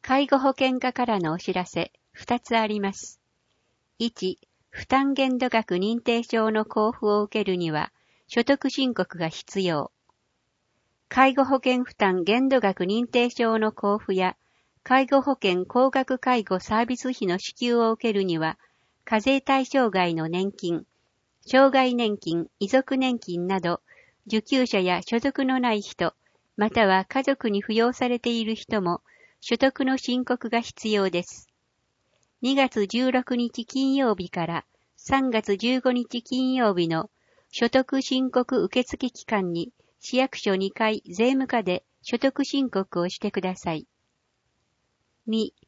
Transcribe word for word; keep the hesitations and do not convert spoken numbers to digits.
介護保険課からのお知らせふたつあります。いち、負担限度額認定証の交付を受けるには所得申告が必要。介護保険負担限度額認定証の交付や介護保険高額介護サービス費の支給を受けるには課税対象外の年金、障害年金、遺族年金など受給者や所属のない人、または家族に扶養されている人も所得の申告が必要です。にがつじゅうろくにち金曜日からさんがつじゅうごにち金曜日の所得申告受付期間に市役所にかい税務課で所得申告をしてください。に、